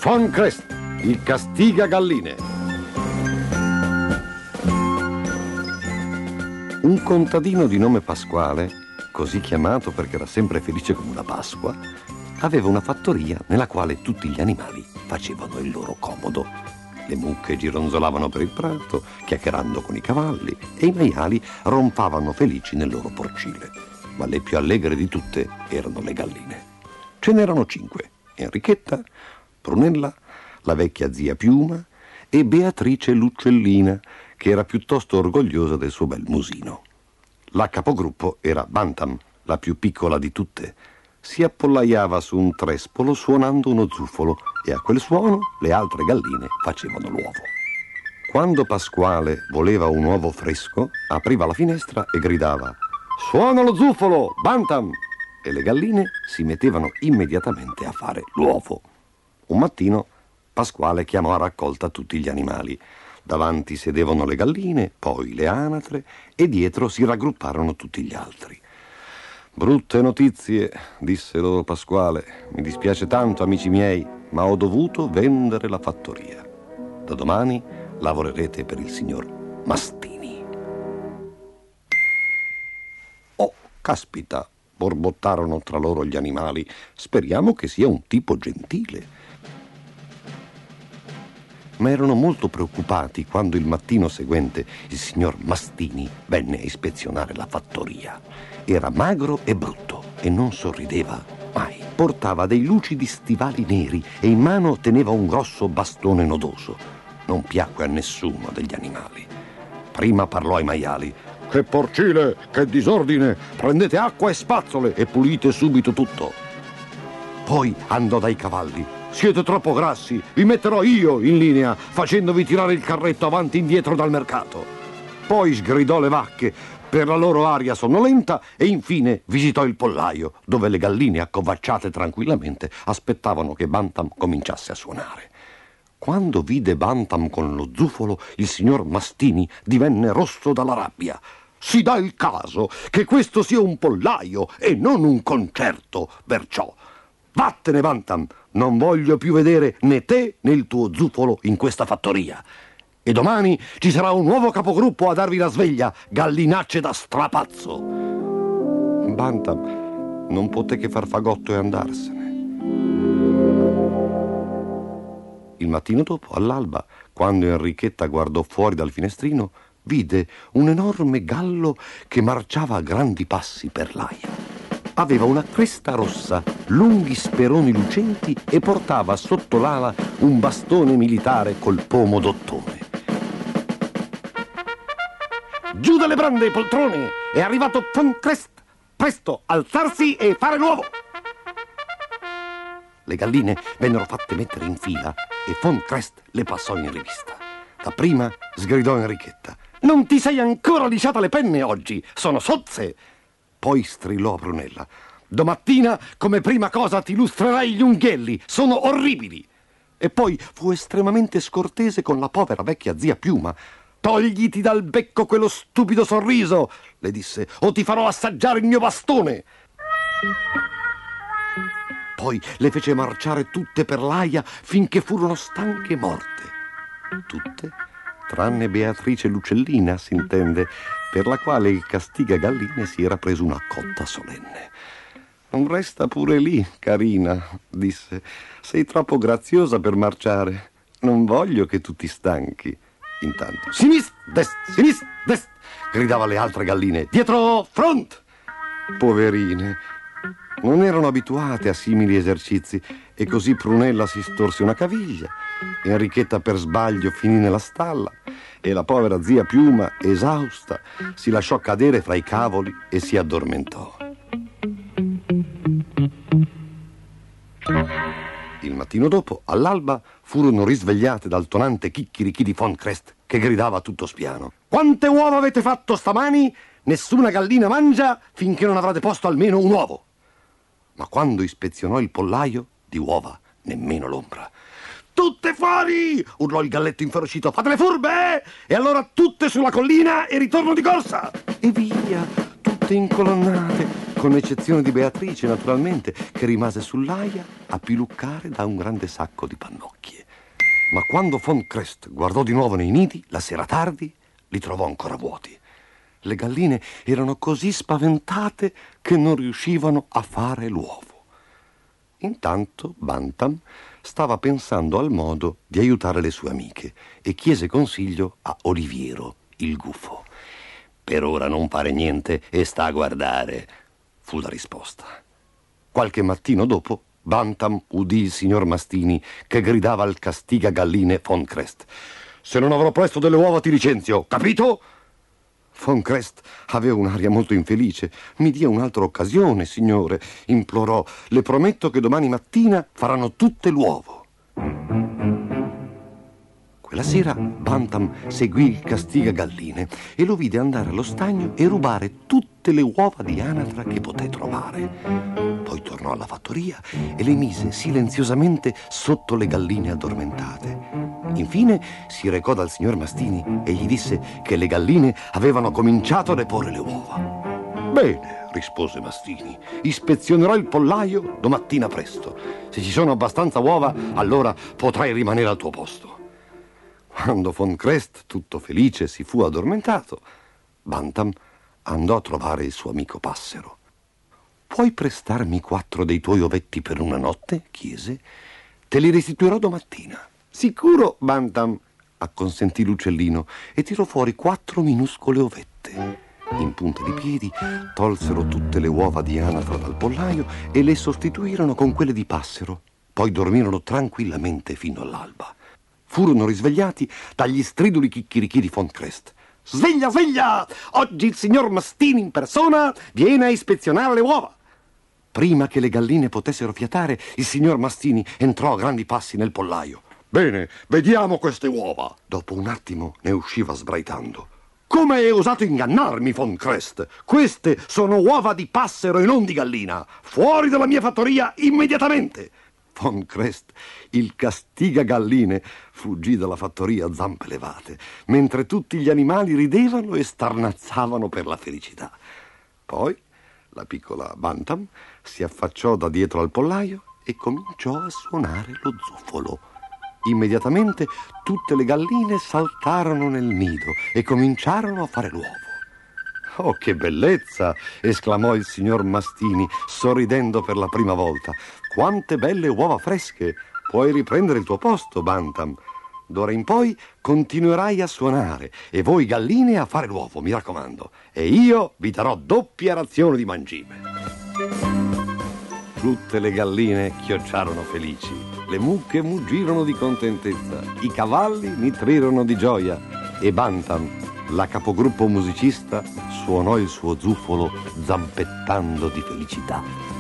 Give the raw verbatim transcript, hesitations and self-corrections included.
Von Crest, il castigagalline. Un contadino di nome Pasquale, così chiamato perché era sempre felice come una Pasqua, aveva una fattoria nella quale tutti gli animali facevano il loro comodo. Le mucche gironzolavano per il prato, chiacchierando con i cavalli, e i maiali rompavano felici nel loro porcile. Ma le più allegre di tutte erano le galline. Ce n'erano cinque: Enrichetta, Prunella, la vecchia zia Piuma e Beatrice L'Uccellina, che era piuttosto orgogliosa del suo bel musino. La capogruppo era Bantam, la più piccola di tutte. Si appollaiava su un trespolo suonando uno zufolo, e a quel suono le altre galline facevano l'uovo. Quando Pasquale voleva un uovo fresco, apriva la finestra e gridava: «Suona lo zufolo, Bantam!» E le galline si mettevano immediatamente a fare l'uovo. Un mattino Pasquale chiamò a raccolta tutti gli animali. Davanti sedevano le galline, poi le anatre, e dietro si raggrupparono tutti gli altri. «Brutte notizie», disse loro Pasquale. «Mi dispiace tanto, amici miei, ma ho dovuto vendere la fattoria. Da domani lavorerete per il signor Mastini». «Oh, caspita», borbottarono tra loro gli animali, «speriamo che sia un tipo gentile». Ma erano molto preoccupati quando il mattino seguente il signor Mastini venne a ispezionare la fattoria. Era magro e brutto e non sorrideva mai. Portava dei lucidi stivali neri e in mano teneva un grosso bastone nodoso. Non piacque a nessuno degli animali. Prima parlò ai maiali: «Che porcile, che disordine! Prendete acqua e spazzole e pulite subito tutto». Poi andò dai cavalli: «Siete troppo grassi, vi metterò io in linea, facendovi tirare il carretto avanti e indietro dal mercato». Poi sgridò le vacche per la loro aria sonnolenta e infine visitò il pollaio, dove le galline accovacciate tranquillamente aspettavano che Bantam cominciasse a suonare. Quando vide Bantam con lo zufolo, il signor Mastini divenne rosso dalla rabbia. «Si dà il caso che questo sia un pollaio e non un concerto, perciò. Vattene, Bantam, non voglio più vedere né te né il tuo zufolo in questa fattoria. E domani ci sarà un nuovo capogruppo a darvi la sveglia, gallinacce da strapazzo». Bantam non poté che far fagotto e andarsene. Il mattino dopo, all'alba, quando Enrichetta guardò fuori dal finestrino, vide un enorme gallo che marciava a grandi passi per l'aia. Aveva una cresta rossa, lunghi speroni lucenti e portava sotto l'ala un bastone militare col pomo d'ottone. «Giù dalle brande, i poltroni! È arrivato Von Crest! Presto, alzarsi e fare l'uovo!» Le galline vennero fatte mettere in fila e Von Crest le passò in rivista. Dapprima sgridò Enrichetta: «Non ti sei ancora lisciata le penne oggi, sono sozze!» Poi strillò a Prunella: «Domattina come prima cosa ti lustrerai gli unghielli, sono orribili!» E poi fu estremamente scortese con la povera vecchia zia Piuma. «Togliti dal becco quello stupido sorriso», le disse, «o ti farò assaggiare il mio bastone!» Poi le fece marciare tutte per l'aia finché furono stanche e morte. Tutte, tranne Beatrice L'Uccellina, s'intende, per la quale il castigagalline si era preso una cotta solenne. «Resta pure lì, carina», disse, «sei troppo graziosa per marciare. Non voglio che tu ti stanchi». Intanto «Sinist, dest, sinist, dest», gridava le altre galline. «Dietro, front!» Poverine, non erano abituate a simili esercizi e così Prunella si storse una caviglia, Enrichetta per sbaglio finì nella stalla e la povera zia Piuma, esausta, si lasciò cadere fra i cavoli e si addormentò. Il mattino dopo, all'alba, furono risvegliate dal tonante chicchirichì di Von Crest, che gridava tutto spiano: «Quante uova avete fatto stamani? Nessuna gallina mangia finché non avrete posto almeno un uovo». Ma quando ispezionò il pollaio, di uova nemmeno l'ombra. «Tutte fuori!» urlò il galletto inferocito. «Fate le furbe! E allora tutte sulla collina e ritorno di corsa!» E via, tutte incolonnate, con eccezione di Beatrice, naturalmente, che rimase sull'aia a piluccare da un grande sacco di pannocchie. Ma quando von Crest guardò di nuovo nei nidi, la sera tardi, li trovò ancora vuoti. Le galline erano così spaventate che non riuscivano a fare l'uovo. Intanto Bantam stava pensando al modo di aiutare le sue amiche e chiese consiglio a Oliviero, il gufo. «Per ora non fare niente e sta a guardare», fu la risposta. Qualche mattino dopo, Bantam udì il signor Mastini che gridava al castigagalline von Crest: «Se non avrò presto delle uova ti licenzio, capito?» Von Crest aveva un'aria molto infelice. «Mi dia un'altra occasione, signore», implorò. «Le prometto che domani mattina faranno tutte l'uovo». Quella sera Bantam seguì il castigagalline e lo vide andare allo stagno e rubare tutte le uova di anatra che poté trovare. Poi tornò alla fattoria e le mise silenziosamente sotto le galline addormentate. Infine si recò dal signor Mastini e gli disse che le galline avevano cominciato a deporre le uova. «Bene», rispose Mastini, «ispezionerò il pollaio domattina presto. Se ci sono abbastanza uova, allora potrai rimanere al tuo posto». Quando von Crest, tutto felice, si fu addormentato, Bantam andò a trovare il suo amico Passero. «Puoi prestarmi quattro dei tuoi ovetti per una notte?» chiese. «Te li restituirò domattina». «Sicuro, Bantam», acconsentì l'uccellino e tirò fuori quattro minuscole ovette. In punta di piedi tolsero tutte le uova di anatra dal pollaio e le sostituirono con quelle di Passero. Poi dormirono tranquillamente fino all'alba. Furono risvegliati dagli striduli chicchirichì di von Crest. «Sveglia, sveglia! Oggi il signor Mastini in persona viene a ispezionare le uova!» Prima che le galline potessero fiatare, il signor Mastini entrò a grandi passi nel pollaio. «Bene, vediamo queste uova!» Dopo un attimo ne usciva sbraitando. «Come hai osato ingannarmi, von Crest? Queste sono uova di Passero e non di gallina! Fuori dalla mia fattoria immediatamente!» Von Crest, il castigagalline, fuggì dalla fattoria a zampe levate, mentre tutti gli animali ridevano e starnazzavano per la felicità. Poi la piccola Bantam si affacciò da dietro al pollaio e cominciò a suonare lo zufolo. Immediatamente tutte le galline saltarono nel nido e cominciarono a fare l'uovo. «Oh, che bellezza!» esclamò il signor Mastini, sorridendo per la prima volta. «Quante belle uova fresche! Puoi riprendere il tuo posto, Bantam. D'ora in poi continuerai a suonare e voi galline a fare l'uovo, mi raccomando. E io vi darò doppia razione di mangime». Tutte le galline chiocciarono felici, le mucche muggirono di contentezza, i cavalli nitrirono di gioia e Bantam, la capogruppo musicista, suonò il suo zufolo zampettando di felicità.